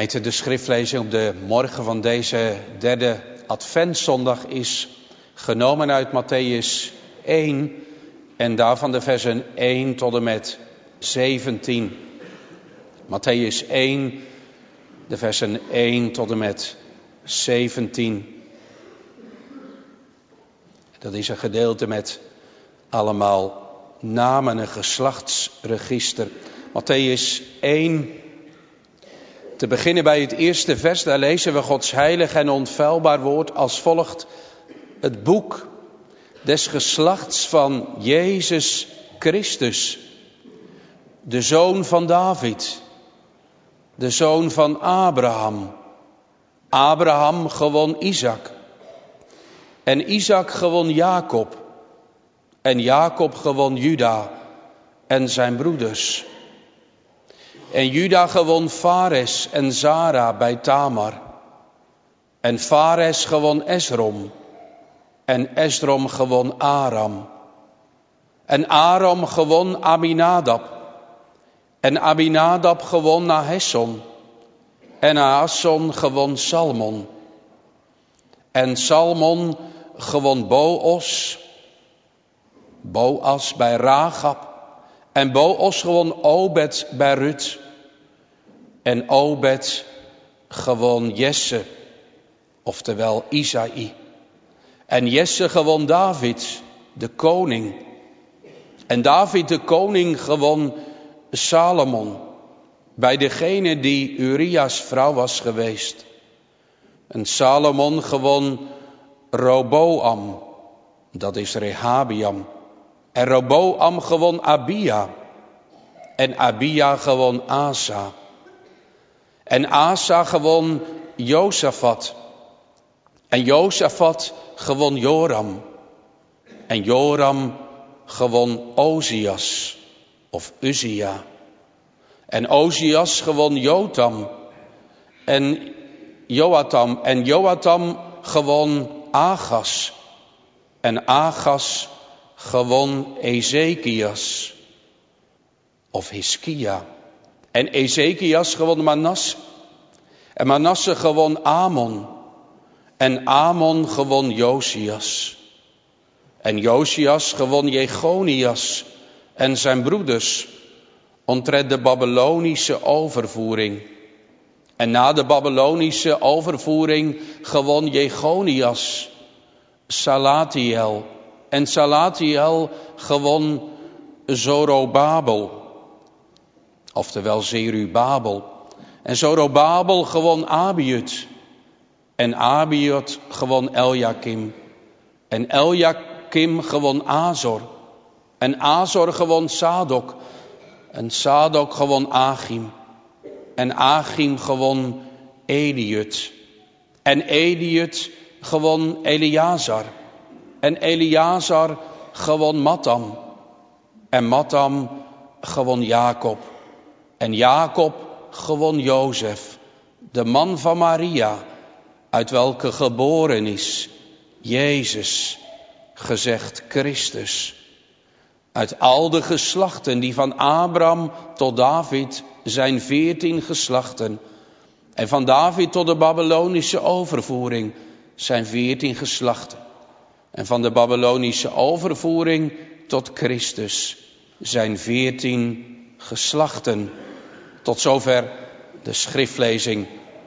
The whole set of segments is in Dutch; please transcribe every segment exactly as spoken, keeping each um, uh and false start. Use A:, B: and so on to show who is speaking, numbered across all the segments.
A: De schriftlezing op de morgen van deze derde adventszondag is genomen uit Mattheüs één en daarvan de versen één tot en met zeventien. Mattheüs één, de versen één tot en met zeventien. Dat is een gedeelte met allemaal namen, een geslachtsregister. Mattheüs één. Te beginnen bij het eerste vers, daar lezen we Gods heilig en onfeilbaar woord als volgt. Het boek des geslachts van Jezus Christus, de zoon van David, de zoon van Abraham. Abraham gewon Isaac en Isaac gewon Jacob en Jacob gewon Juda en zijn broeders. En Juda gewon Fares en Zara bij Tamar. En Fares gewon Esrom. En Esrom gewon Aram. En Aram gewon Aminadab. En Aminadab gewon Nahesson. En Nahasson gewon Salmon. En Salmon gewon Boos. Boas bij Ragab. En Boos gewon Obed bij Rut. En Obed gewon Jesse, oftewel Isaï. En Jesse gewon David, de koning. En David, de koning, gewon Salomon, bij degene die Urias vrouw was geweest. En Salomon gewon Roboam, dat is Rehabiam. En Roboam gewon Abia. En Abia gewon Asa. En Asa gewon Josafat. En Josafat gewon Joram. En Joram gewon Ozias of Uzia. En Ozias gewon Jotam. En Joatam. En Joatam gewon Agas. En Agas gewon Ezekias of Hiskia. En Ezekias gewon Manasse. En Manasse gewon Amon. En Amon gewon Josias. En Josias gewon Jechonias en zijn broeders omtrent de Babylonische overvoering. En na de Babylonische overvoering gewon Jechonias Salatiel. En Salatiel gewon Zorobabel, oftewel Zerubabel. En Zorobabel gewon Abiud. En Abiud gewon Eljakim. En Eljakim gewon Azor. En Azor gewon Sadok. En Sadok gewon Achim. En Achim gewon Eliud. En Eliud gewon Eleazar. En Eleazar gewon Mattam. En Mattam gewon Jacob. En Jacob gewon Jozef, de man van Maria, uit welke geboren is Jezus, gezegd Christus. Uit al de geslachten die van Abraham tot David zijn veertien geslachten. En van David tot de Babylonische overvoering zijn veertien geslachten. En van de Babylonische overvoering tot Christus zijn veertien geslachten. Tot zover de schriftlezing.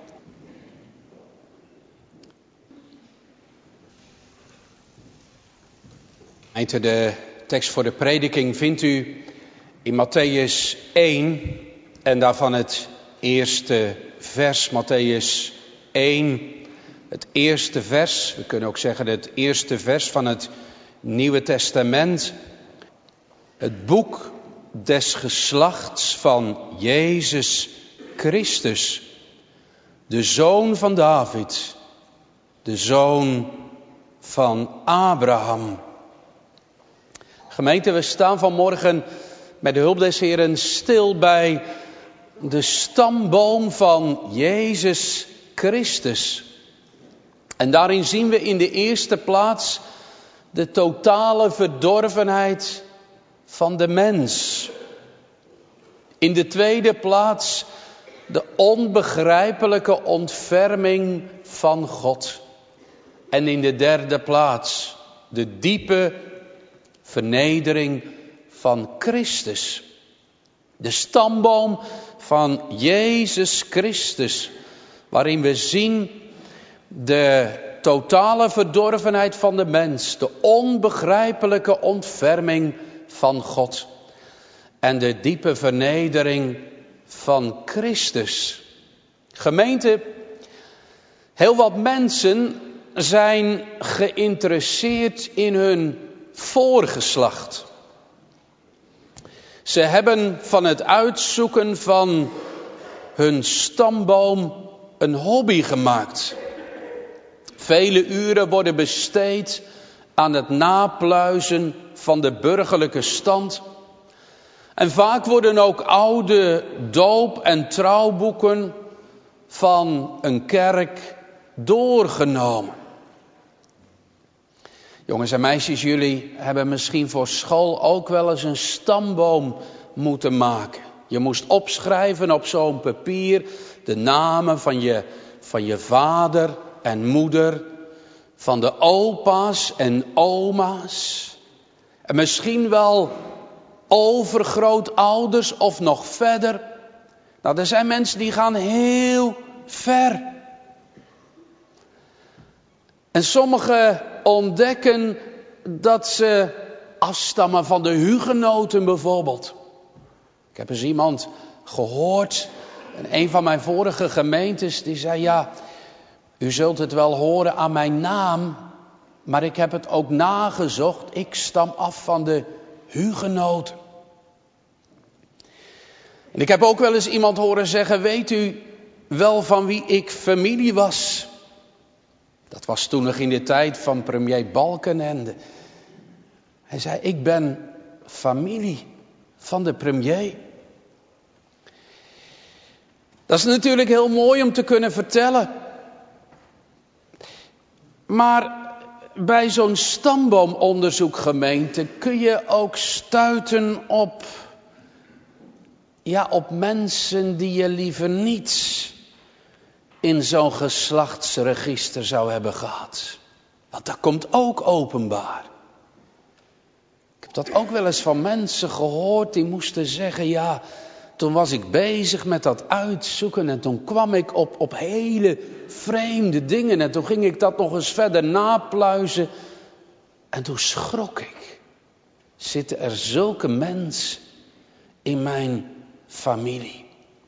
A: De tekst voor de prediking vindt u in Mattheüs één en daarvan het eerste vers. Mattheüs één, het eerste vers. We kunnen ook zeggen het eerste vers van het Nieuwe Testament. Het boek des geslachts van Jezus Christus, de zoon van David, de zoon van Abraham. Gemeente, we staan vanmorgen met de hulp des Heeren stil bij de stamboom van Jezus Christus. En daarin zien we in de eerste plaats de totale verdorvenheid van de mens. In de tweede plaats de onbegrijpelijke ontferming van God. En in de derde plaats de diepe vernedering van Christus. De stamboom van Jezus Christus, waarin we zien de totale verdorvenheid van de mens, de onbegrijpelijke ontferming van God en de diepe vernedering van Christus. Gemeente, heel wat mensen zijn geïnteresseerd in hun voorgeslacht. Ze hebben van het uitzoeken van hun stamboom een hobby gemaakt. Vele uren worden besteed aan het napluizen van de burgerlijke stand. En vaak worden ook oude doop- en trouwboeken van een kerk doorgenomen. Jongens en meisjes, jullie hebben misschien voor school ook wel eens een stamboom moeten maken. Je moest opschrijven op zo'n papier de namen van je, van je vader en moeder, van de opa's en oma's. En misschien wel overgrootouders of nog verder. Nou, er zijn mensen die gaan heel ver. En sommigen ontdekken dat ze afstammen van de hugenoten bijvoorbeeld. Ik heb eens iemand gehoord in een van mijn vorige gemeentes die zei: ja, u zult het wel horen aan mijn naam, maar ik heb het ook nagezocht. Ik stam af van de hugenoten. En ik heb ook wel eens iemand horen zeggen: weet u wel van wie ik familie was? Dat was toen nog in de tijd van premier Balkenende. Hij zei: ik ben familie van de premier. Dat is natuurlijk heel mooi om te kunnen vertellen. Maar bij zo'n stamboomonderzoek, gemeente, kun je ook stuiten op, ja, op mensen die je liever niet in zo'n geslachtsregister zou hebben gehad. Want dat komt ook openbaar. Ik heb dat ook wel eens van mensen gehoord die moesten zeggen: ja, toen was ik bezig met dat uitzoeken en toen kwam ik op, op hele vreemde dingen. En toen ging ik dat nog eens verder napluizen. En toen schrok ik. Zitten er zulke mensen in mijn familie?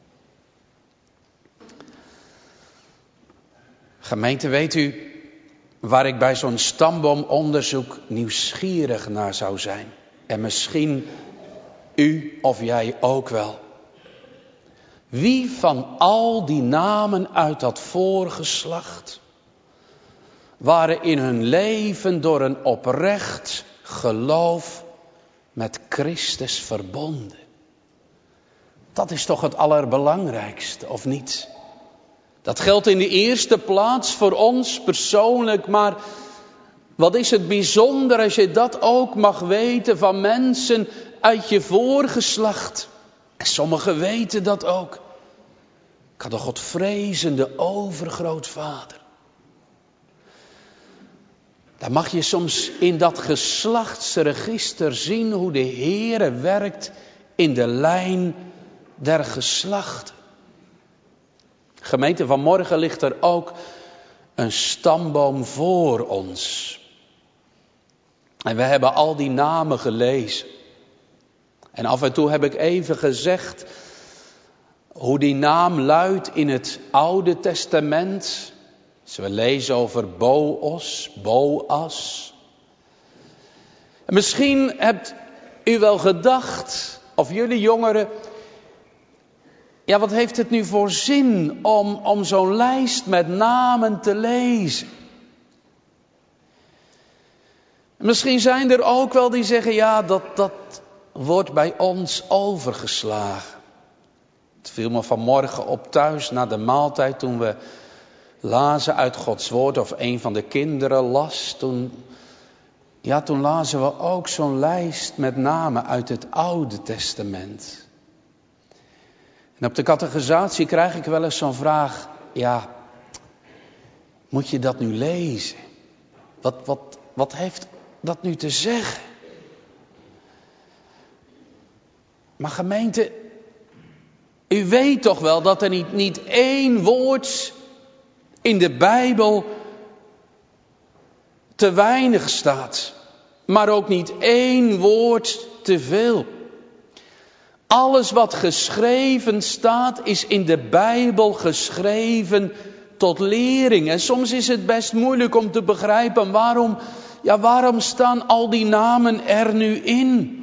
A: Gemeente, weet u waar ik bij zo'n stamboomonderzoek nieuwsgierig naar zou zijn? En misschien u of jij ook wel. Wie van al die namen uit dat voorgeslacht waren in hun leven door een oprecht geloof met Christus verbonden? Dat is toch het allerbelangrijkste, of niet? Dat geldt in de eerste plaats voor ons persoonlijk, maar wat is het bijzonder als je dat ook mag weten van mensen uit je voorgeslacht. En sommigen weten dat ook. Ik had een godvrezende overgrootvader. Dan mag je soms in dat geslachtsregister zien hoe de Heere werkt in de lijn der geslachten. Gemeente, vanmorgen ligt er ook een stamboom voor ons. En we hebben al die namen gelezen. En af en toe heb ik even gezegd hoe die naam luidt in het Oude Testament. Dus we lezen over Boos, Boas. En misschien hebt u wel gedacht, of jullie jongeren: ja, wat heeft het nu voor zin om, om zo'n lijst met namen te lezen? Misschien zijn er ook wel die zeggen: ja, dat, dat wordt bij ons overgeslagen. Het viel me vanmorgen op thuis na de maaltijd toen we lazen uit Gods woord, of een van de kinderen las. Toen, ja, toen lazen we ook zo'n lijst met namen uit het Oude Testament. En op de catechisatie krijg ik wel eens zo'n vraag. Ja, moet je dat nu lezen? Wat, wat, wat heeft dat nu te zeggen? Maar gemeente, u weet toch wel dat er niet, niet één woord in de Bijbel te weinig staat. Maar ook niet één woord te veel. Alles wat geschreven staat is in de Bijbel geschreven tot lering. En soms is het best moeilijk om te begrijpen waarom, ja, waarom staan al die namen er nu in?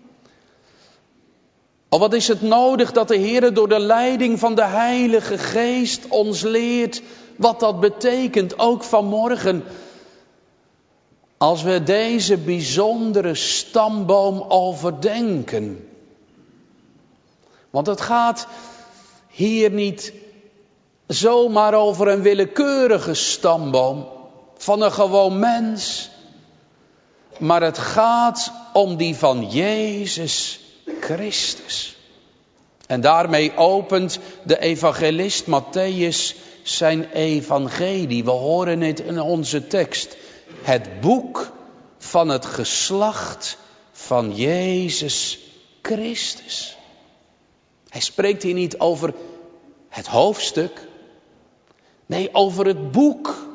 A: Of wat is het nodig dat de Heer door de leiding van de Heilige Geest ons leert wat dat betekent, ook vanmorgen. Als we deze bijzondere stamboom overdenken. Want het gaat hier niet zomaar over een willekeurige stamboom van een gewoon mens. Maar het gaat om die van Jezus Christus. En daarmee opent de evangelist Mattheüs zijn evangelie. We horen het in onze tekst. Het boek van het geslacht van Jezus Christus. Hij spreekt hier niet over het hoofdstuk. Nee, over het boek.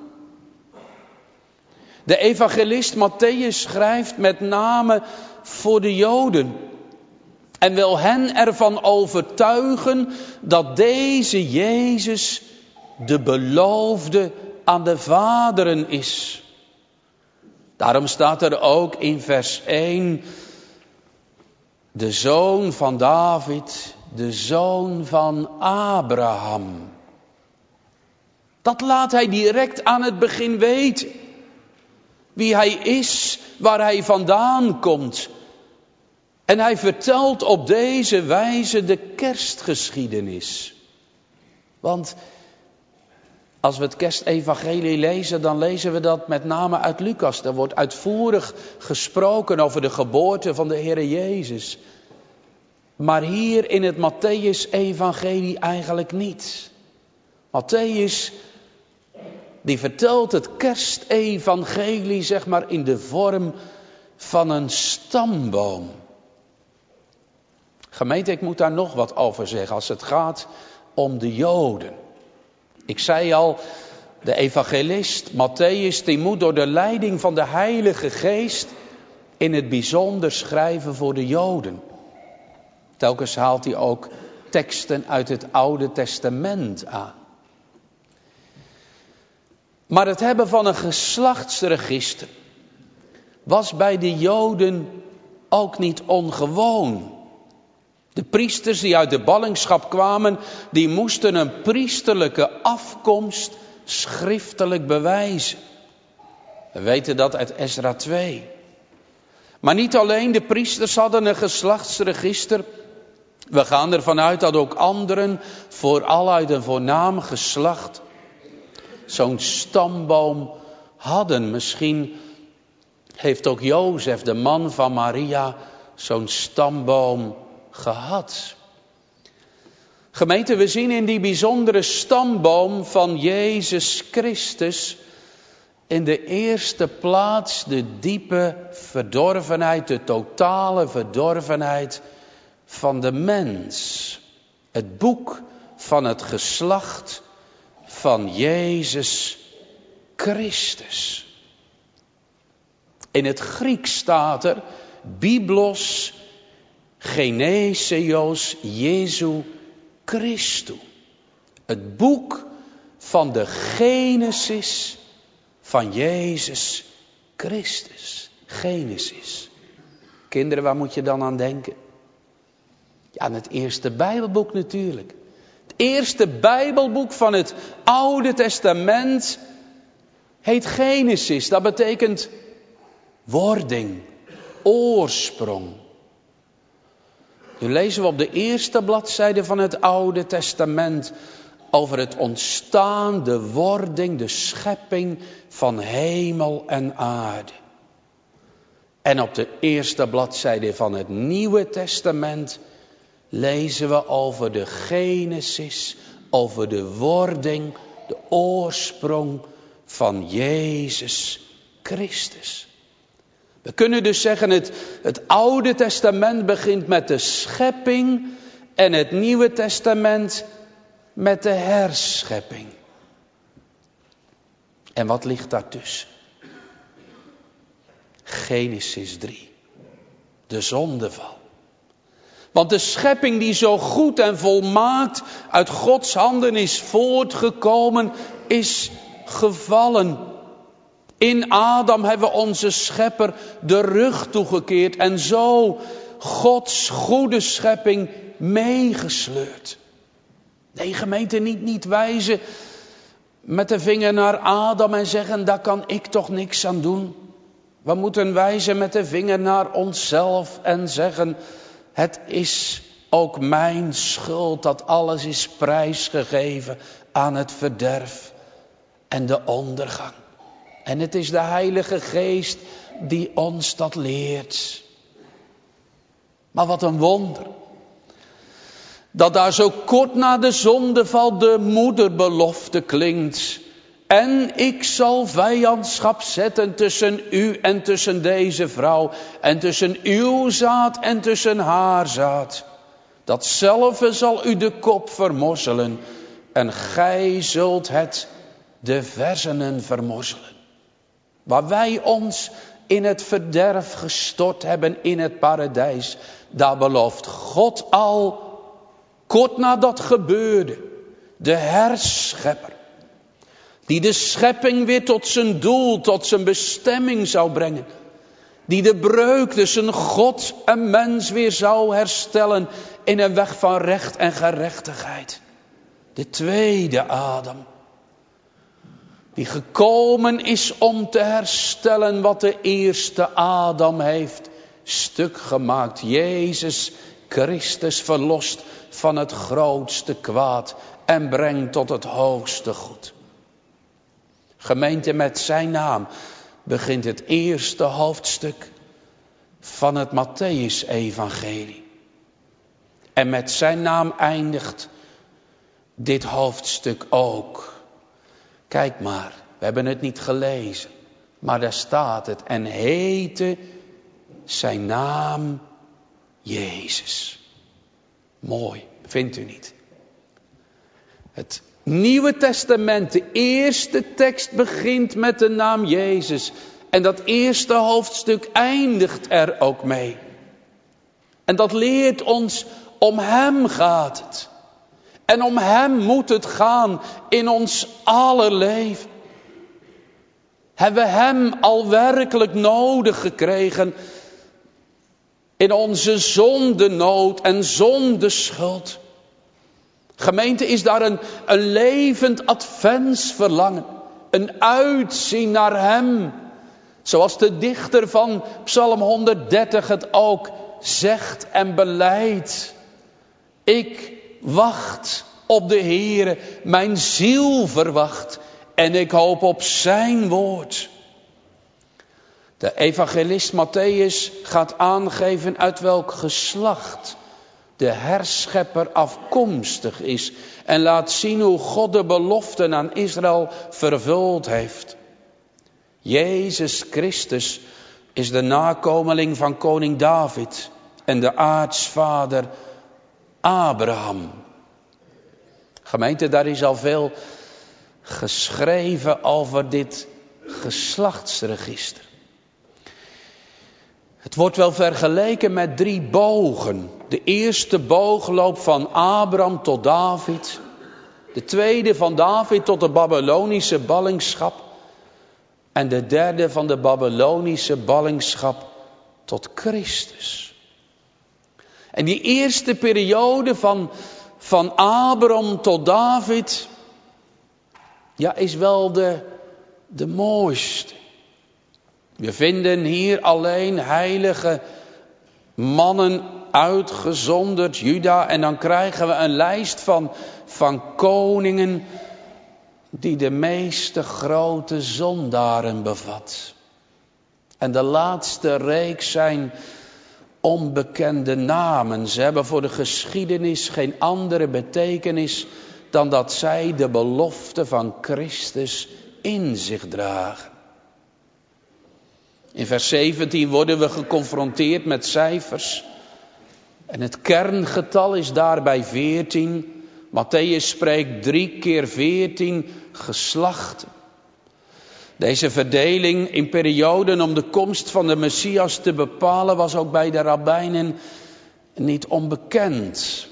A: De evangelist Mattheüs schrijft met name voor de Joden. En wil hen ervan overtuigen dat deze Jezus de beloofde aan de vaderen is. Daarom staat er ook in vers één. De zoon van David, de zoon van Abraham. Dat laat hij direct aan het begin weten. Wie hij is, waar hij vandaan komt. En hij vertelt op deze wijze de kerstgeschiedenis. Want als we het kerstevangelie lezen, dan lezen we dat met name uit Lucas. Er wordt uitvoerig gesproken over de geboorte van de Heere Jezus. Maar hier in het Mattheüs-evangelie eigenlijk niet. Mattheüs, die vertelt het kerstevangelie, zeg maar, in de vorm van een stamboom. Gemeente, ik moet daar nog wat over zeggen als het gaat om de Joden. Ik zei al, de evangelist Mattheüs, die moet door de leiding van de Heilige Geest in het bijzonder schrijven voor de Joden. Telkens haalt hij ook teksten uit het Oude Testament aan. Maar het hebben van een geslachtsregister was bij de Joden ook niet ongewoon. De priesters die uit de ballingschap kwamen, die moesten een priesterlijke afkomst schriftelijk bewijzen. We weten dat uit Ezra twee. Maar niet alleen de priesters hadden een geslachtsregister. We gaan ervan uit dat ook anderen, vooral uit een voornaam geslacht, zo'n stamboom hadden. Misschien heeft ook Jozef, de man van Maria, zo'n stamboom gehad. Gemeente, we zien in die bijzondere stamboom van Jezus Christus in de eerste plaats de diepe verdorvenheid, de totale verdorvenheid van de mens. Het boek van het geslacht van Jezus Christus. In het Grieks staat er Biblos Geneseos Jesu Christu. Het boek van de Genesis van Jezus Christus. Genesis. Kinderen, waar moet je dan aan denken? Ja, aan het eerste Bijbelboek natuurlijk. Het eerste Bijbelboek van het Oude Testament heet Genesis. Dat betekent wording, oorsprong. Nu lezen we op de eerste bladzijde van het Oude Testament over het ontstaan, de wording, de schepping van hemel en aarde. En op de eerste bladzijde van het Nieuwe Testament lezen we over de Genesis, over de wording, de oorsprong van Jezus Christus. We kunnen dus zeggen, het, het Oude Testament begint met de schepping en het Nieuwe Testament met de herschepping. En wat ligt daartussen? Genesis drie, de zondeval. Want de schepping die zo goed en volmaakt uit Gods handen is voortgekomen, is gevallen. In Adam hebben we onze schepper de rug toegekeerd en zo Gods goede schepping meegesleurd. Nee, gemeente, niet, niet wijzen met de vinger naar Adam en zeggen, daar kan ik toch niks aan doen. We moeten wijzen met de vinger naar onszelf en zeggen, het is ook mijn schuld dat alles is prijsgegeven aan het verderf en de ondergang. En het is de Heilige Geest die ons dat leert. Maar wat een wonder. Dat daar zo kort na de zondeval de moederbelofte klinkt. En ik zal vijandschap zetten tussen u en tussen deze vrouw. En tussen uw zaad en tussen haar zaad. Datzelfde zal u de kop vermorzelen. En gij zult het de versenen vermorzelen. Waar wij ons in het verderf gestort hebben in het paradijs. Daar belooft God al, kort nadat gebeurde, de herschepper. Die de schepping weer tot zijn doel, tot zijn bestemming zou brengen. Die de breuk tussen God en mens weer zou herstellen in een weg van recht en gerechtigheid. De tweede Adam. Die gekomen is om te herstellen wat de eerste Adam heeft stuk gemaakt. Jezus Christus verlost van het grootste kwaad en brengt tot het hoogste goed. Gemeente, met zijn naam begint het eerste hoofdstuk van het Mattheüs-evangelie. En met zijn naam eindigt dit hoofdstuk ook. Kijk maar, we hebben het niet gelezen, maar daar staat het. En heette zijn naam Jezus. Mooi, vindt u niet? Het Nieuwe Testament, de eerste tekst begint met de naam Jezus. En dat eerste hoofdstuk eindigt er ook mee. En dat leert ons, om hem gaat het. En om hem moet het gaan in ons aller leven. Hebben we hem al werkelijk nodig gekregen in onze zondenood en zondeschuld? Gemeente, is daar een, een levend adventsverlangen. Een uitzien naar hem. Zoals de dichter van Psalm honderddertig het ook zegt en beleidt. Ik wacht op de Heere, mijn ziel verwacht en ik hoop op zijn woord. De evangelist Mattheüs gaat aangeven uit welk geslacht de herschepper afkomstig is. En laat zien hoe God de beloften aan Israël vervuld heeft. Jezus Christus is de nakomeling van koning David en de aartsvader Abraham. Gemeente, daar is al veel geschreven over dit geslachtsregister. Het wordt wel vergeleken met drie bogen. De eerste boog loopt van Abraham tot David. De tweede van David tot de Babylonische ballingschap. En de derde van de Babylonische ballingschap tot Christus. En die eerste periode van, van Abraham tot David, ja, is wel de, de mooiste. We vinden hier alleen heilige mannen uitgezonderd, Juda. En dan krijgen we een lijst van, van koningen die de meeste grote zondaren bevat. En de laatste reeks zijn onbekende namen. Ze hebben voor de geschiedenis geen andere betekenis dan dat zij de belofte van Christus in zich dragen. In vers zeventien worden we geconfronteerd met cijfers. En het kerngetal is daarbij veertien. Mattheüs spreekt drie keer veertien geslachten. Deze verdeling in perioden om de komst van de Messias te bepalen was ook bij de rabbijnen niet onbekend.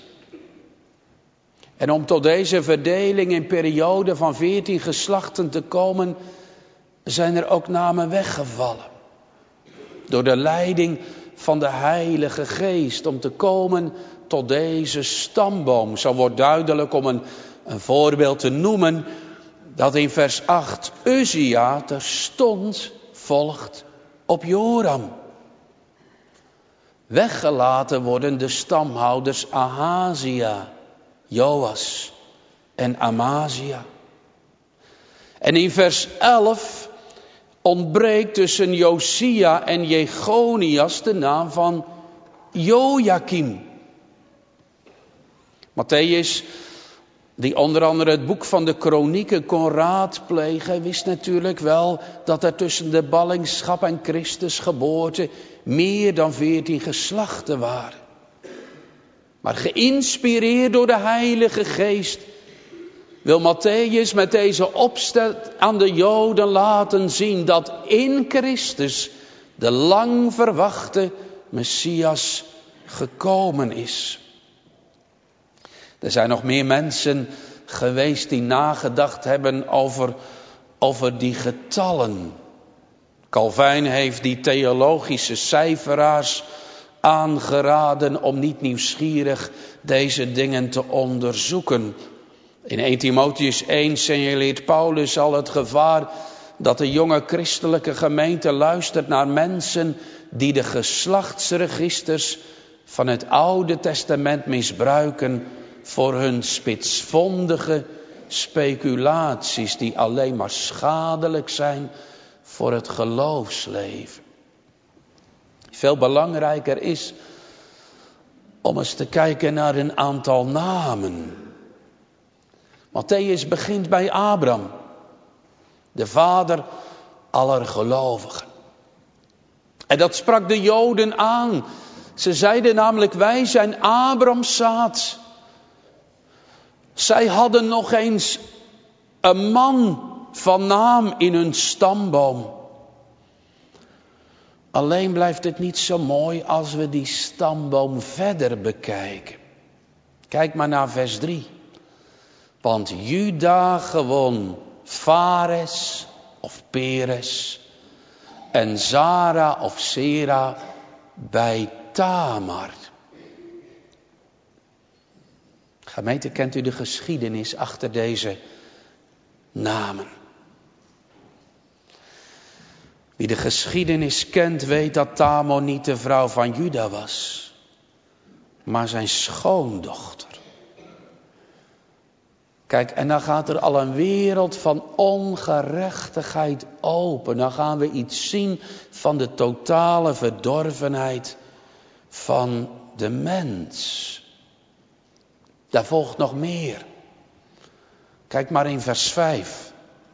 A: En om tot deze verdeling in perioden van veertien geslachten te komen, zijn er ook namen weggevallen. Door de leiding van de Heilige Geest om te komen tot deze stamboom. Zo wordt duidelijk, om een, een voorbeeld te noemen, dat in vers acht Uzia terstond volgt op Joram. Weggelaten worden de stamhouders Ahazia, Joas en Amazia. En in vers elf ontbreekt tussen Josia en Jechonias de naam van Jojakim. Mattheüs, die onder andere het boek van de Kronieken kon raadplegen, wist natuurlijk wel dat er tussen de ballingschap en Christus geboorte meer dan veertien geslachten waren. Maar geïnspireerd door de Heilige Geest wil Mattheüs met deze opstel aan de Joden laten zien dat in Christus de lang verwachte Messias gekomen is. Er zijn nog meer mensen geweest die nagedacht hebben over, over die getallen. Calvijn heeft die theologische cijferaars aangeraden om niet nieuwsgierig deze dingen te onderzoeken. In eerste Timotheüs één signaleert Paulus al het gevaar dat de jonge christelijke gemeente luistert naar mensen die de geslachtsregisters van het Oude Testament misbruiken voor hun spitsvondige speculaties die alleen maar schadelijk zijn voor het geloofsleven. Veel belangrijker is om eens te kijken naar een aantal namen. Mattheüs begint bij Abraham, de vader aller gelovigen. En dat sprak de Joden aan. Ze zeiden namelijk, wij zijn Abrahams zaad. Zij hadden nog eens een man van naam in hun stamboom. Alleen blijft het niet zo mooi als we die stamboom verder bekijken. Kijk maar naar vers drie. Want Juda gewon Fares of Peres en Zara of Sera bij Tamar. Gemeente, kent u de geschiedenis achter deze namen? Wie de geschiedenis kent, weet dat Tamar niet de vrouw van Juda was, maar zijn schoondochter. Kijk, en dan gaat er al een wereld van ongerechtigheid open. Dan gaan we iets zien van de totale verdorvenheid van de mens. Daar volgt nog meer. Kijk maar in vers vijf.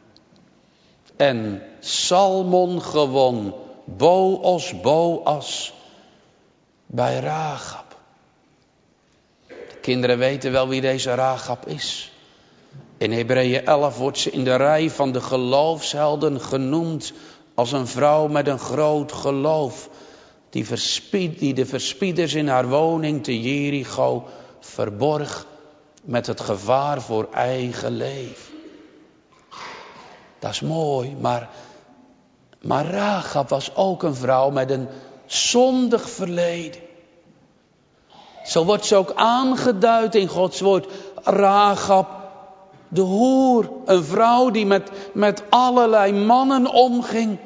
A: En Salmon gewon Boos, Boas bij Rachab. De kinderen weten wel wie deze Rachab is. In Hebreeën elf wordt ze in de rij van de geloofshelden genoemd als een vrouw met een groot geloof. Die, verspied, die de verspieders in haar woning te Jericho verborg met het gevaar voor eigen leven. Dat is mooi, maar, maar Rachab was ook een vrouw met een zondig verleden. Zo wordt ze ook aangeduid in Gods woord. Rachab, de hoer, een vrouw die met, met allerlei mannen omging.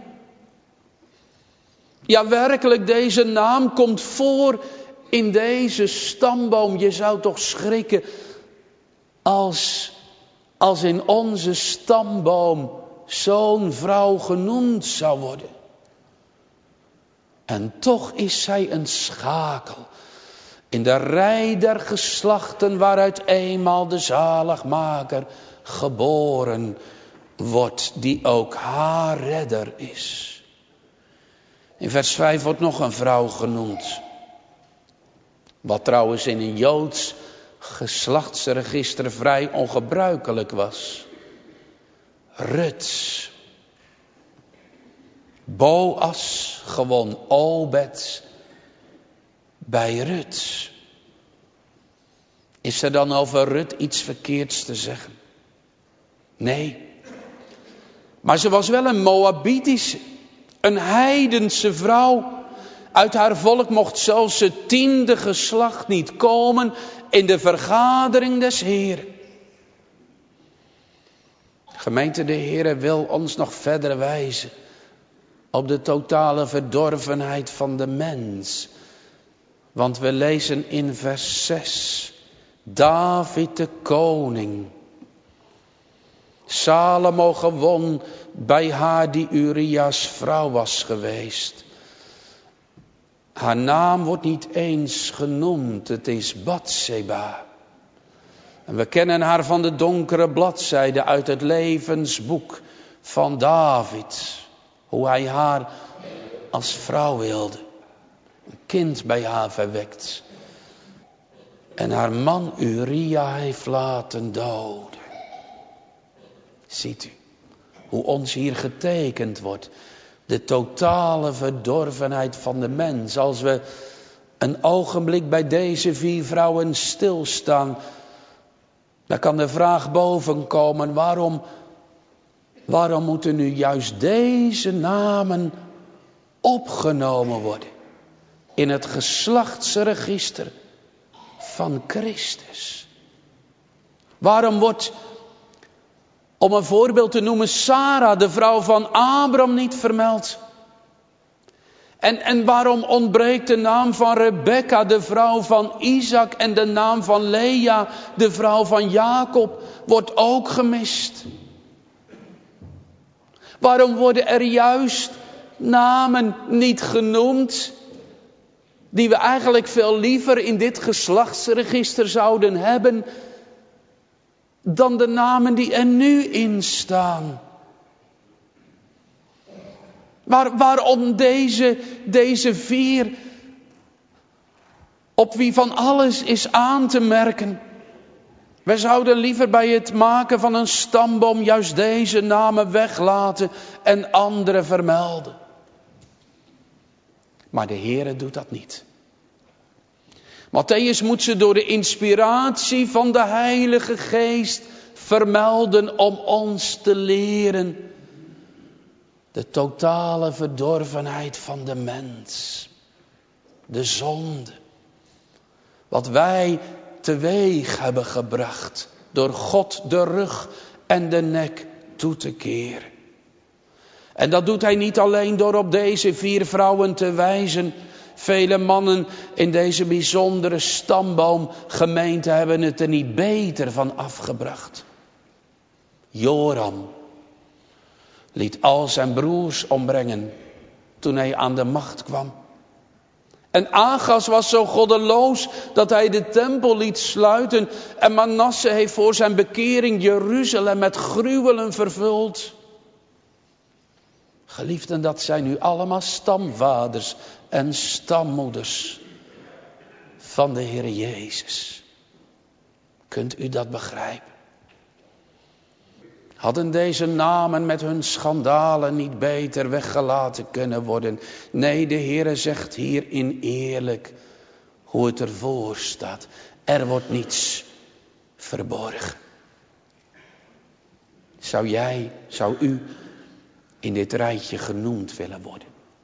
A: Ja, werkelijk, deze naam komt voor in deze stamboom. Je zou toch schrikken als, als in onze stamboom zo'n vrouw genoemd zou worden. En toch is zij een schakel in de rij der geslachten waaruit eenmaal de zaligmaker geboren wordt, die ook haar redder is. In vers vijf wordt nog een vrouw genoemd. Wat trouwens in een Joods geslachtsregister vrij ongebruikelijk was. Rut. Boas gewon Obed bij Rut. Is er dan over Rut iets verkeerds te zeggen? Nee. Maar ze was wel een Moabitische, een heidense vrouw. Uit haar volk mocht zelfs het tiende geslacht niet komen in de vergadering des Heeren. Gemeente, de Heere wil ons nog verder wijzen op de totale verdorvenheid van de mens. Want we lezen in vers zes, David de koning. Salomo gewon bij haar die Urias vrouw was geweest. Haar naam wordt niet eens genoemd, het is Batseba. En we kennen haar van de donkere bladzijde uit het levensboek van David. Hoe hij haar als vrouw wilde. Een kind bij haar verwekt. En haar man Uria heeft laten doden. Ziet u hoe ons hier getekend wordt. De totale verdorvenheid van de mens. Als we een ogenblik bij deze vier vrouwen stilstaan, dan kan de vraag bovenkomen, waarom, waarom moeten nu juist deze namen opgenomen worden in het geslachtsregister van Christus? Waarom wordt, om een voorbeeld te noemen, Sarah, de vrouw van Abraham, niet vermeld? En, en waarom ontbreekt de naam van Rebekka, de vrouw van Isaac, en de naam van Lea, de vrouw van Jacob, wordt ook gemist? Waarom worden er juist namen niet genoemd die we eigenlijk veel liever in dit geslachtsregister zouden hebben dan de namen die er nu in staan? Waar, waarom deze, deze vier, op wie van alles is aan te merken? Wij zouden liever bij het maken van een stamboom juist deze namen weglaten en andere vermelden. Maar de Heere doet dat niet. Mattheüs moet ze door de inspiratie van de Heilige Geest vermelden om ons te leren de totale verdorvenheid van de mens. De zonde. Wat wij teweeg hebben gebracht door God de rug en de nek toe te keren. En dat doet hij niet alleen door op deze vier vrouwen te wijzen. Vele mannen in deze bijzondere stamboomgemeente hebben het er niet beter van afgebracht. Joram liet al zijn broers ombrengen toen hij aan de macht kwam. En Agas was zo goddeloos dat hij de tempel liet sluiten. En Manasse heeft voor zijn bekering Jeruzalem met gruwelen vervuld. Geliefden, dat zijn nu allemaal stamvaders en stammoeders van de Heer Jezus. Kunt u dat begrijpen? Hadden deze namen met hun schandalen niet beter weggelaten kunnen worden? Nee, de Heere zegt hierin eerlijk hoe het ervoor staat. Er wordt niets verborgen. Zou jij, zou u in dit rijtje genoemd willen worden?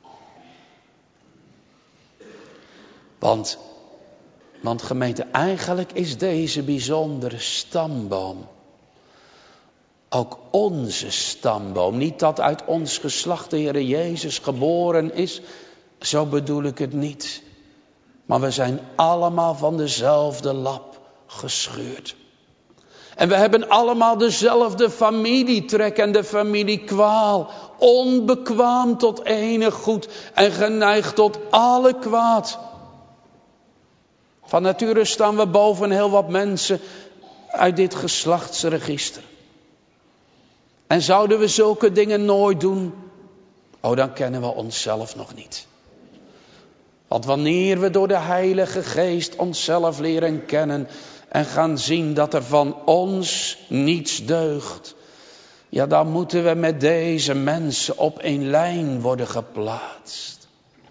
A: Want, want gemeente, eigenlijk is deze bijzondere stamboom ook onze stamboom. Niet dat uit ons geslacht de Heer Jezus geboren is. Zo bedoel ik het niet. Maar we zijn allemaal van dezelfde lap gescheurd. En we hebben allemaal dezelfde familietrek en de familiekwaal. onbekwaam tot enig goed en geneigd tot alle kwaad. Van nature staan we boven heel wat mensen uit dit geslachtsregister. En zouden we zulke dingen nooit doen, oh, dan kennen we onszelf nog niet. Want wanneer we door de Heilige Geest onszelf leren kennen en gaan zien dat er van ons niets deugt, ja, dan moeten we met deze mensen op één lijn worden geplaatst.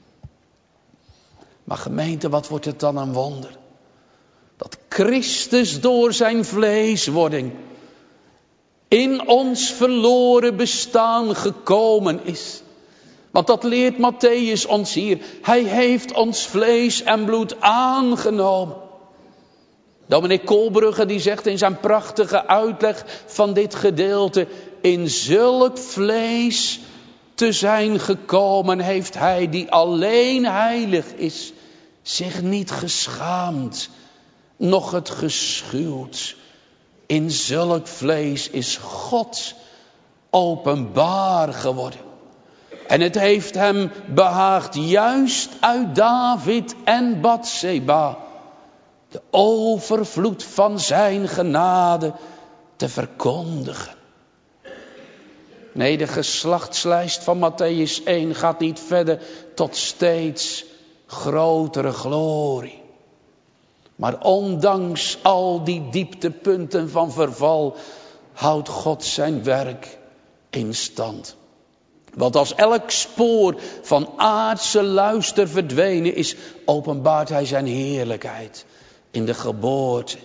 A: Maar gemeente, wat wordt het dan een wonder? Dat Christus door zijn vleeswording in ons verloren bestaan gekomen is. Want dat leert Mattheüs ons hier. Hij heeft ons vlees en bloed aangenomen. Dominee Kolbrugge die zegt in zijn prachtige uitleg van dit gedeelte: in zulk vlees te zijn gekomen heeft hij die alleen heilig is zich niet geschaamd, noch het geschuwd. In zulk vlees is God openbaar geworden. En het heeft hem behaagd juist uit David en Batseba de overvloed van zijn genade te verkondigen. Nee, de geslachtslijst van Mattheüs één gaat niet verder tot steeds grotere glorie. Maar ondanks al die dieptepunten van verval houdt God zijn werk in stand. Want als elk spoor van aardse luister verdwenen is, openbaart hij zijn heerlijkheid in de geboorte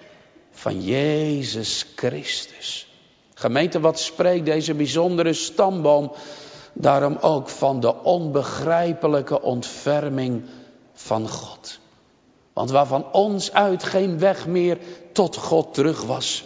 A: van Jezus Christus. Gemeente, wat spreekt deze bijzondere stamboom daarom ook van de onbegrijpelijke ontferming van God. Want waar van ons uit geen weg meer tot God terug was,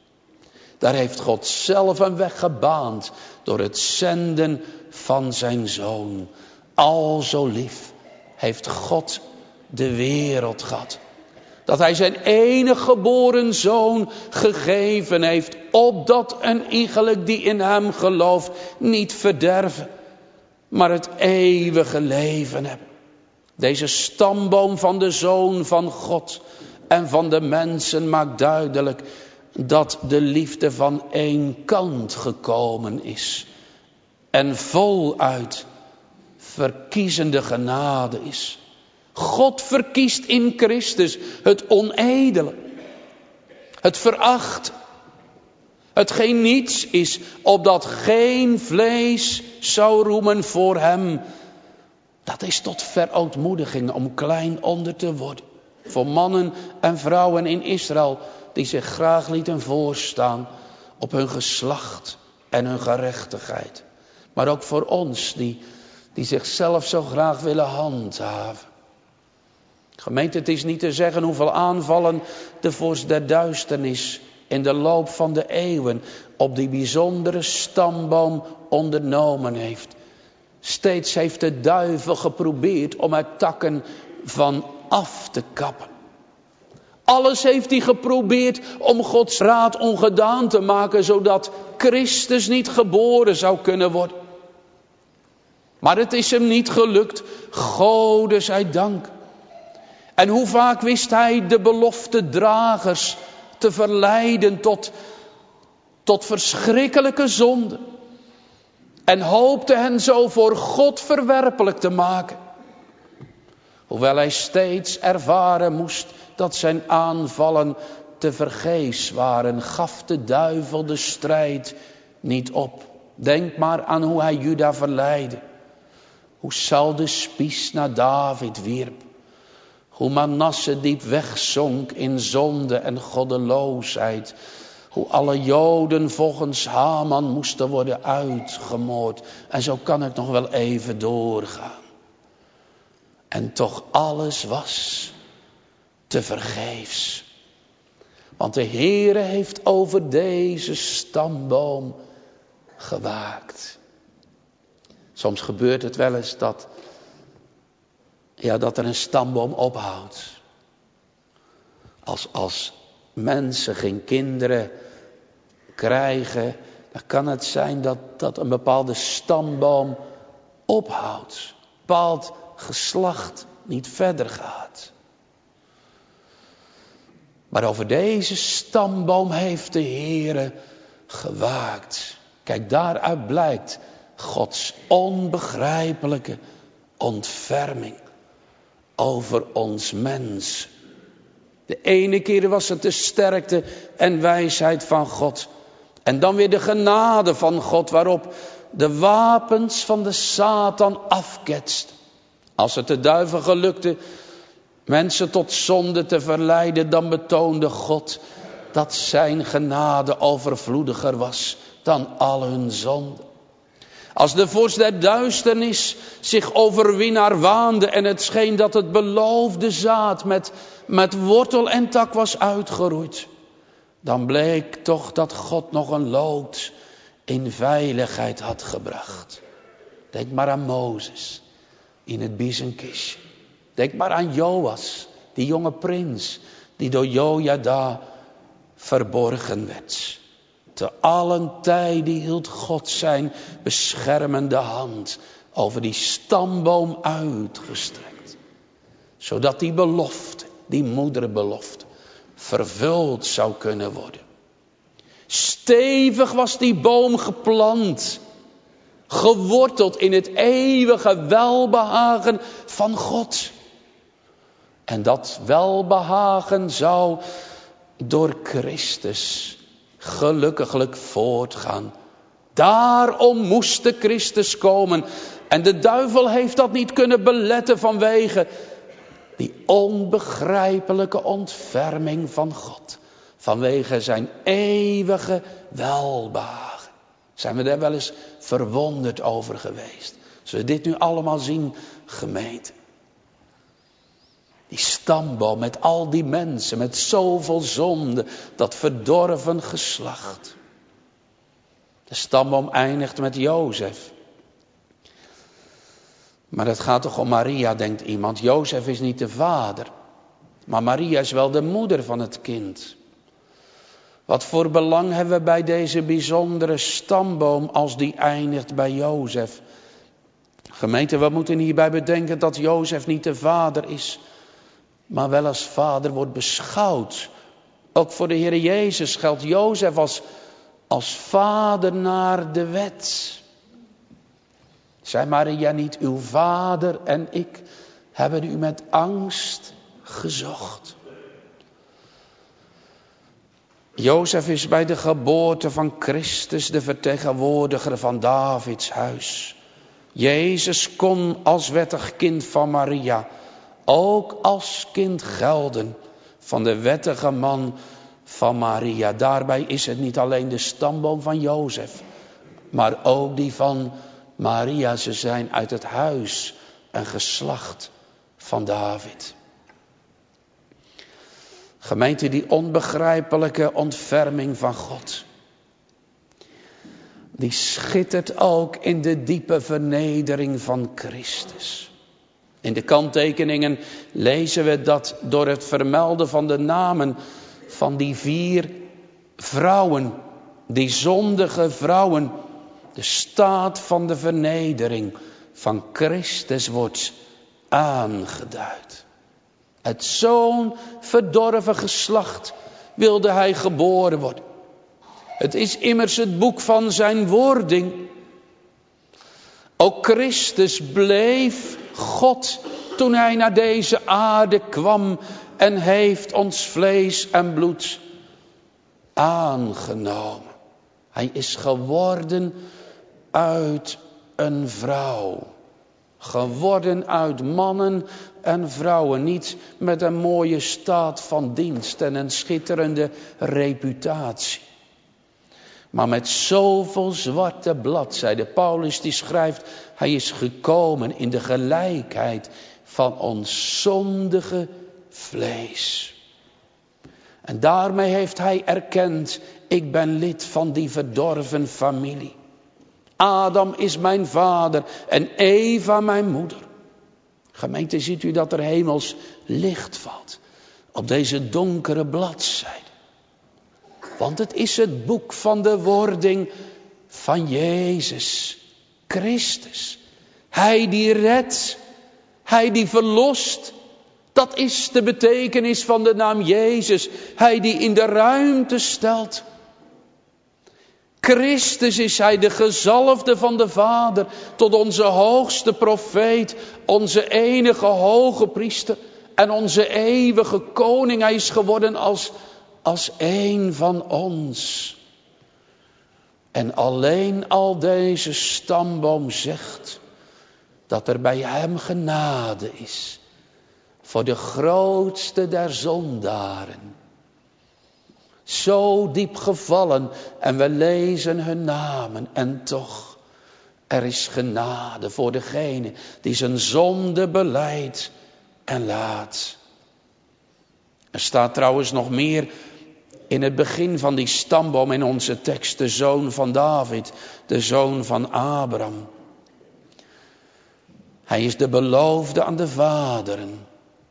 A: daar heeft God zelf een weg gebaand door het zenden van zijn Zoon. Al zo lief heeft God de wereld gehad, dat hij zijn enige geboren Zoon gegeven heeft, opdat een iegelijk die in hem gelooft niet verderven, maar het eeuwige leven hebben. Deze stamboom van de Zoon van God en van de mensen maakt duidelijk dat de liefde van één kant gekomen is en voluit verkiezende genade is. God verkiest in Christus het onedele, het veracht, hetgeen niets is, opdat geen vlees zou roemen voor hem. Dat is tot verootmoediging om klein onder te worden. Voor mannen en vrouwen in Israël die zich graag lieten voorstaan op hun geslacht en hun gerechtigheid. Maar ook voor ons die, die zichzelf zo graag willen handhaven. Gemeente, het is niet te zeggen hoeveel aanvallen de vorst der duisternis in de loop van de eeuwen op die bijzondere stamboom ondernomen heeft. Steeds heeft de duivel geprobeerd om er takken van af te kappen. Alles heeft hij geprobeerd om Gods raad ongedaan te maken, zodat Christus niet geboren zou kunnen worden. Maar het is hem niet gelukt, Gode zij dank. En hoe vaak wist hij de beloftedragers te verleiden tot, tot verschrikkelijke zonden. En hoopte hen zo voor God verwerpelijk te maken. Hoewel hij steeds ervaren moest dat zijn aanvallen te vergeefs waren, gaf de duivel de strijd niet op. Denk maar aan hoe hij Juda verleidde. Hoe Saul de spies naar David wierp. Hoe Manasse diep wegzonk in zonde en goddeloosheid. Hoe alle Joden volgens Haman moesten worden uitgemoord. En zo kan ik nog wel even doorgaan. En toch alles was te vergeefs. Want de Heere heeft over deze stamboom gewaakt. Soms gebeurt het wel eens dat, ja, dat er een stamboom ophoudt. Als, als mensen geen kinderen krijgen,
B: dan kan het zijn dat, dat een bepaalde stamboom ophoudt. Een bepaald geslacht niet verder gaat. Maar over deze stamboom heeft de Heere gewaakt. Kijk, daaruit blijkt Gods onbegrijpelijke ontferming over ons mens. De ene keer was het de sterkte en wijsheid van God. En dan weer de genade van God waarop de wapens van de Satan afketst. Als het de duivel gelukte mensen tot zonde te verleiden, dan betoonde God dat zijn genade overvloediger was dan al hun zonden. Als de vorst der duisternis zich overwinnaar waande en het scheen dat het beloofde zaad met, met wortel en tak was uitgeroeid, dan bleek toch dat God nog een lood in veiligheid had gebracht. Denk maar aan Mozes in het biezenkistje. Denk maar aan Joas, die jonge prins die door Jojada verborgen werd. Te allen tijden hield God zijn beschermende hand over die stamboom uitgestrekt. Zodat die belofte, die moederbelofte, vervuld zou kunnen worden. Stevig was die boom geplant, geworteld in het eeuwige welbehagen van God. En dat welbehagen zou door Christus gelukkiglijk voortgaan. Daarom moest de Christus komen. En de duivel heeft dat niet kunnen beletten vanwege die onbegrijpelijke ontferming van God. Vanwege zijn eeuwige welbehagen. Zijn we daar wel eens verwonderd over geweest? Als we dit nu allemaal zien, gemeente. Die stamboom met al die mensen, met zoveel zonde, dat verdorven geslacht. De stamboom eindigt met Jozef. Maar het gaat toch om Maria, denkt iemand. Jozef is niet de vader, maar Maria is wel de moeder van het kind. Wat voor belang hebben we bij deze bijzondere stamboom als die eindigt bij Jozef? Gemeente, we moeten hierbij bedenken dat Jozef niet de vader is, maar wel als vader wordt beschouwd. Ook voor de Heer Jezus geldt Jozef als, als vader naar de wet. Zei Maria niet, uw vader en ik hebben u met angst gezocht. Jozef is bij de geboorte van Christus de vertegenwoordiger van Davids huis. Jezus kon als wettig kind van Maria ook als kind gelden van de wettige man van Maria. Daarbij is het niet alleen de stamboom van Jozef, maar ook die van Maria. Ze zijn uit het huis en geslacht van David. Gemeente, die onbegrijpelijke ontferming van God, die schittert ook in de diepe vernedering van Christus. In de kanttekeningen lezen we dat door het vermelden van de namen van die vier vrouwen, die zondige vrouwen, de staat van de vernedering van Christus wordt aangeduid. Uit zo'n verdorven geslacht wilde hij geboren worden. Het is immers het boek van zijn wording. Ook Christus bleef God toen hij naar deze aarde kwam en heeft ons vlees en bloed aangenomen. Hij is geworden uit een vrouw. Geworden uit mannen en vrouwen. Niet met een mooie staat van dienst en een schitterende reputatie. Maar met zoveel zwarte bladzijden. Paulus die schrijft, hij is gekomen in de gelijkheid van ons zondige vlees. En daarmee heeft hij erkend, ik ben lid van die verdorven familie. Adam is mijn vader en Eva mijn moeder. Gemeente, ziet u dat er hemels licht valt op deze donkere bladzijde. Want het is het boek van de wording van Jezus Christus. Hij die redt, hij die verlost. Dat is de betekenis van de naam Jezus. Hij die in de ruimte stelt. Christus is hij, de gezalfde van de Vader, tot onze hoogste profeet, onze enige hoge priester en onze eeuwige koning. Hij is geworden als, als een van ons. En alleen al deze stamboom zegt dat er bij hem genade is voor de grootste der zondaren. Zo diep gevallen en we lezen hun namen en toch, er is genade voor degene die zijn zonde belijdt en laat. Er staat trouwens nog meer in het begin van die stamboom in onze tekst, de zoon van David, de zoon van Abraham. Hij is de beloofde aan de vaderen.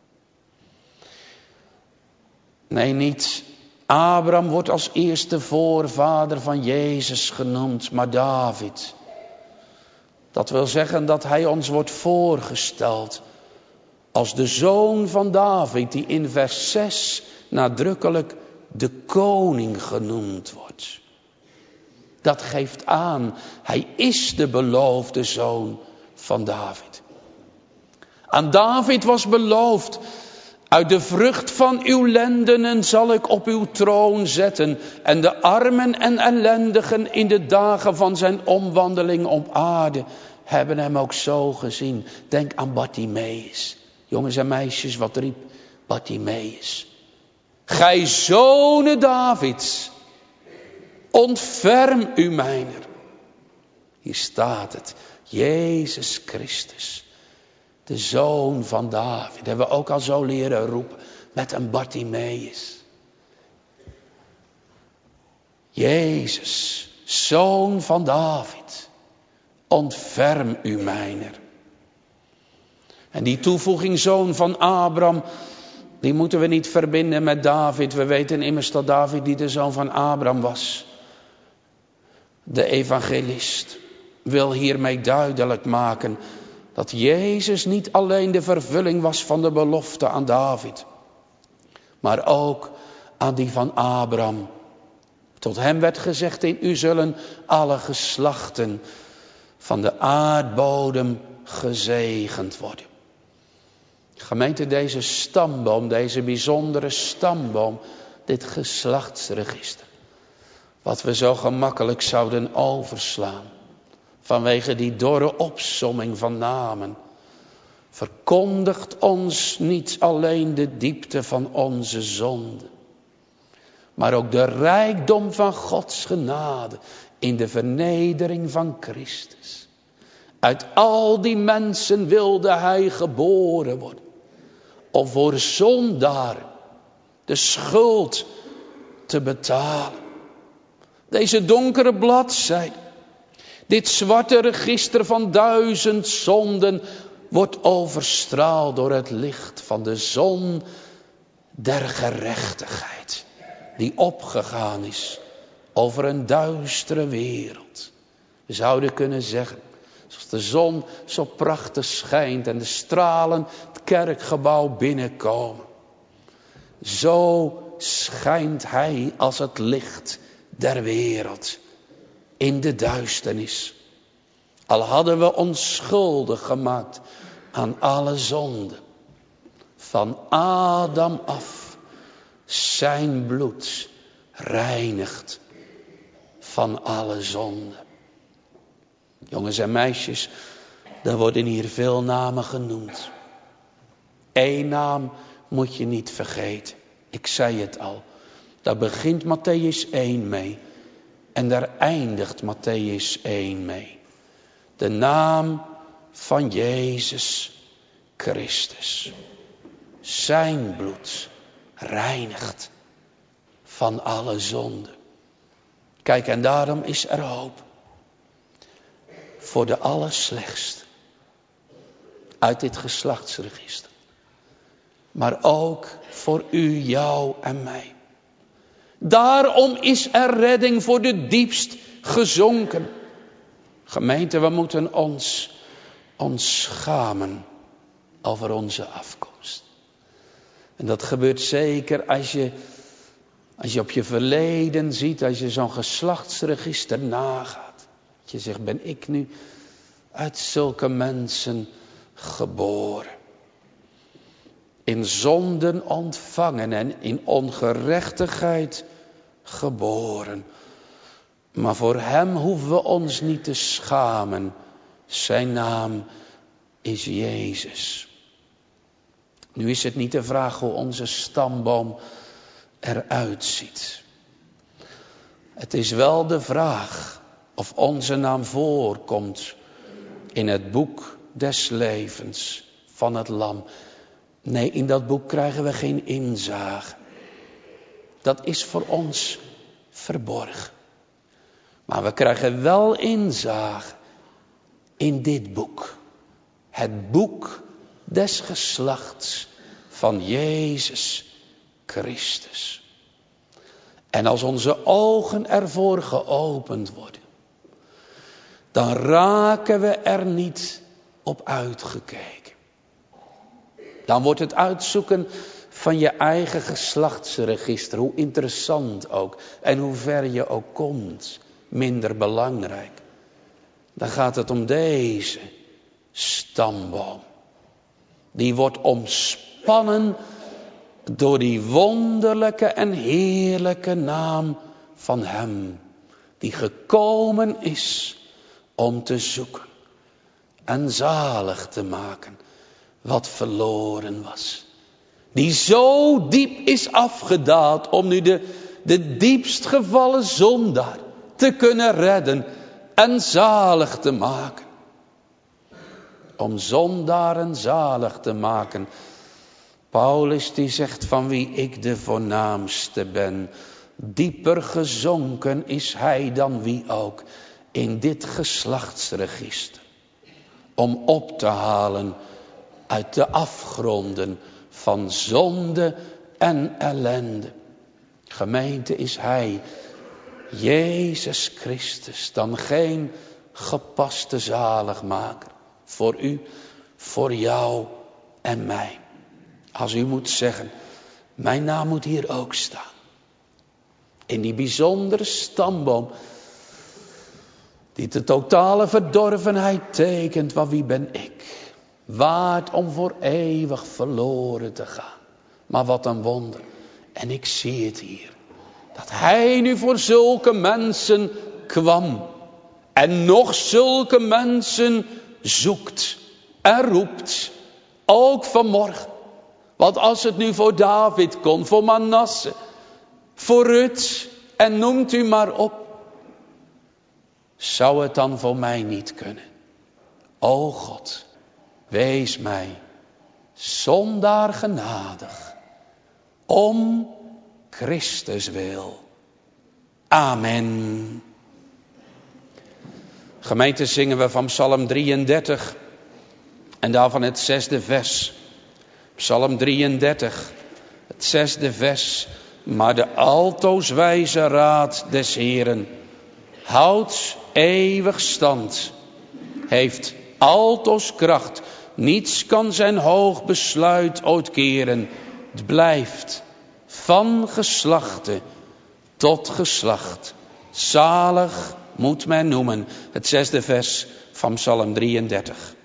B: Nee, niet Abraham wordt als eerste voorvader van Jezus genoemd, maar David. Dat wil zeggen dat hij ons wordt voorgesteld als de zoon van David, die in vers zes nadrukkelijk de koning genoemd wordt. Dat geeft aan, hij is de beloofde zoon van David. Aan David was beloofd: uit de vrucht van uw lendenen zal ik op uw troon zetten en de armen en ellendigen in de dagen van zijn omwandeling op aarde hebben hem ook zo gezien. Denk aan Bartimeus. Jongens en meisjes, wat riep Bartimeus? Gij zonen Davids, ontferm u mijner. Hier staat het, Jezus Christus, de zoon van David. Hebben we ook al zo leren roepen met een Bartimeus. Jezus, zoon van David, ontferm u mijner. En die toevoeging zoon van Abraham, die moeten we niet verbinden met David. We weten immers dat David niet de zoon van Abraham was. De evangelist wil hiermee duidelijk maken dat Jezus niet alleen de vervulling was van de belofte aan David, maar ook aan die van Abraham. Tot hem werd gezegd: in u zullen alle geslachten van de aardbodem gezegend worden. Gemeente, deze stamboom, deze bijzondere stamboom, dit geslachtsregister, wat we zo gemakkelijk zouden overslaan vanwege die dorre opsomming van namen, verkondigt ons niet alleen de diepte van onze zonde, maar ook de rijkdom van Gods genade in de vernedering van Christus. Uit al die mensen wilde hij geboren worden, om voor zondaren de schuld te betalen. Deze donkere bladzijde, dit zwarte register van duizend zonden, wordt overstraald door het licht van de zon der gerechtigheid, die opgegaan is over een duistere wereld. We zouden kunnen zeggen, zoals de zon zo prachtig schijnt en de stralen het kerkgebouw binnenkomen, zo schijnt hij als het licht der wereld in de duisternis. Al hadden we ons schuldig gemaakt aan alle zonden, van Adam af, zijn bloed reinigt van alle zonden. Jongens en meisjes, er worden hier veel namen genoemd. Eén naam moet je niet vergeten. Ik zei het al. Daar begint Mattheüs één mee. En daar eindigt Mattheüs één mee. De naam van Jezus Christus. Zijn bloed reinigt van alle zonden. Kijk, en daarom is er hoop. Voor de allerslechtste. Uit dit geslachtsregister. Maar ook voor u, jou en mij. Daarom is er redding voor de diepst gezonken. Gemeente, we moeten ons, ons schamen over onze afkomst. En dat gebeurt zeker als je, als je op je verleden ziet, als je zo'n geslachtsregister nagaat. Dat je zegt, ben ik nu uit zulke mensen geboren? In zonden ontvangen en in ongerechtigheid geboren. Maar voor hem hoeven we ons niet te schamen. Zijn naam is Jezus. Nu is het niet de vraag hoe onze stamboom eruit ziet. Het is wel de vraag of onze naam voorkomt in het boek des levens van het Lam. Nee, in dat boek krijgen we geen inzage. Dat is voor ons verborgen. Maar we krijgen wel inzage in dit boek. Het boek des geslachts van Jezus Christus. En als onze ogen ervoor geopend worden, dan raken we er niet op uitgekeken. Dan wordt het uitzoeken van je eigen geslachtsregister, hoe interessant ook en hoe ver je ook komt, minder belangrijk. Dan gaat het om deze stamboom. Die wordt omspannen door die wonderlijke en heerlijke naam van hem. Die gekomen is om te zoeken en zalig te maken wat verloren was. Die zo diep is afgedaald om nu de, de diepst gevallen zondaar te kunnen redden en zalig te maken. Om zondaren zalig te maken. Paulus die zegt van wie ik de voornaamste ben. Dieper gezonken is hij dan wie ook in dit geslachtsregister. Om op te halen uit de afgronden van zonde en ellende. Gemeente, is hij, Jezus Christus, dan geen gepaste zaligmaker. Voor u, voor jou en mij. Als u moet zeggen, mijn naam moet hier ook staan. In die bijzondere stamboom, die de totale verdorvenheid tekent, van wie ben ik? Waard om voor eeuwig verloren te gaan. Maar wat een wonder. En ik zie het hier. Dat hij nu voor zulke mensen kwam. En nog zulke mensen zoekt en roept. Ook vanmorgen. Want als het nu voor David kon, voor Manasse, voor Rut en noemt u maar op. Zou het dan voor mij niet kunnen? O God, wees mij zondaar genadig. Om Christus wil. Amen. Gemeente, zingen we van Psalm drieëndertig. En daarvan het zesde vers. Psalm drieëndertig, het zesde vers. Maar de altoos wijze raad des Heeren houdt eeuwig stand. Heeft altoos kracht. Niets kan zijn hoog besluit ooit keren. Het blijft van geslachte tot geslacht. Zalig moet men noemen. Het zesde vers van Psalm drieëndertig.